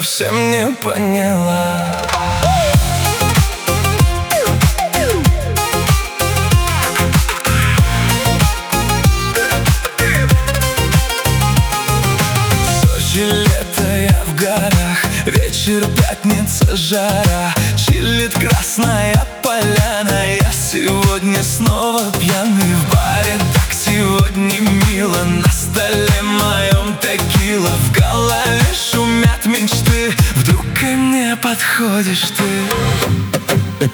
совсем не поняла. Сочи, лето, я в горах, вечер, пятница, жара, чилит Красная Поляна. Я сегодня снова пьяный в баре, так сегодня мило. На столе моем текила, в голове шумят мечты. Вдруг ко мне подходишь ты.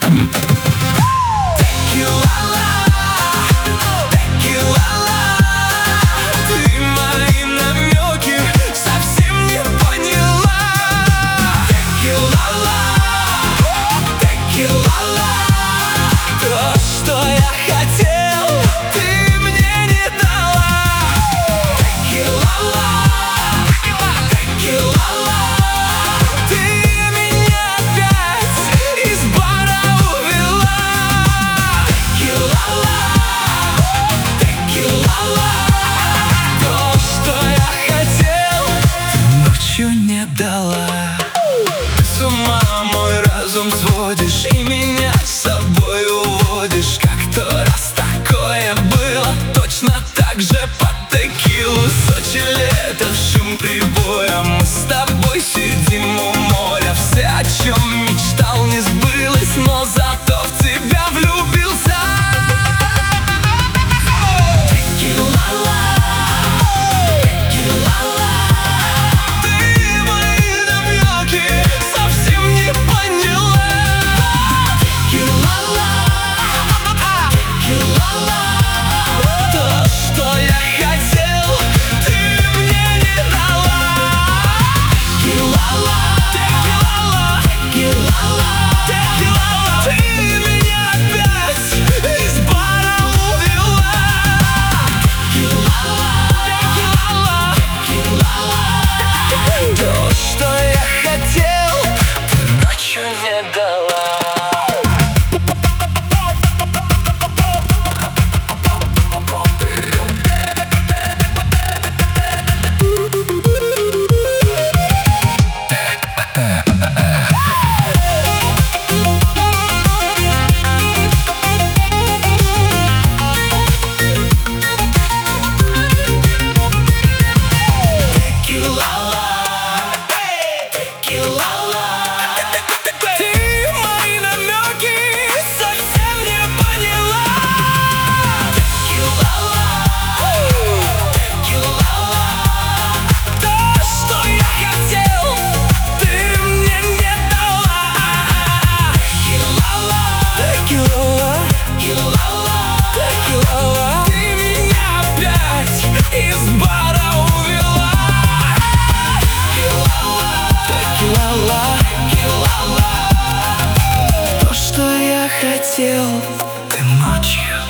Не дала. Ты с ума мой разум сводишь и меня с собой уводишь. Как-то раз такое было, точно так же под текилу. Сочи, лето, шум прибоя, мы с тобой сидим у моря. Все, о чем мечтал, не сбылось, но зато в тебя влюбился. Хотел ты ночью.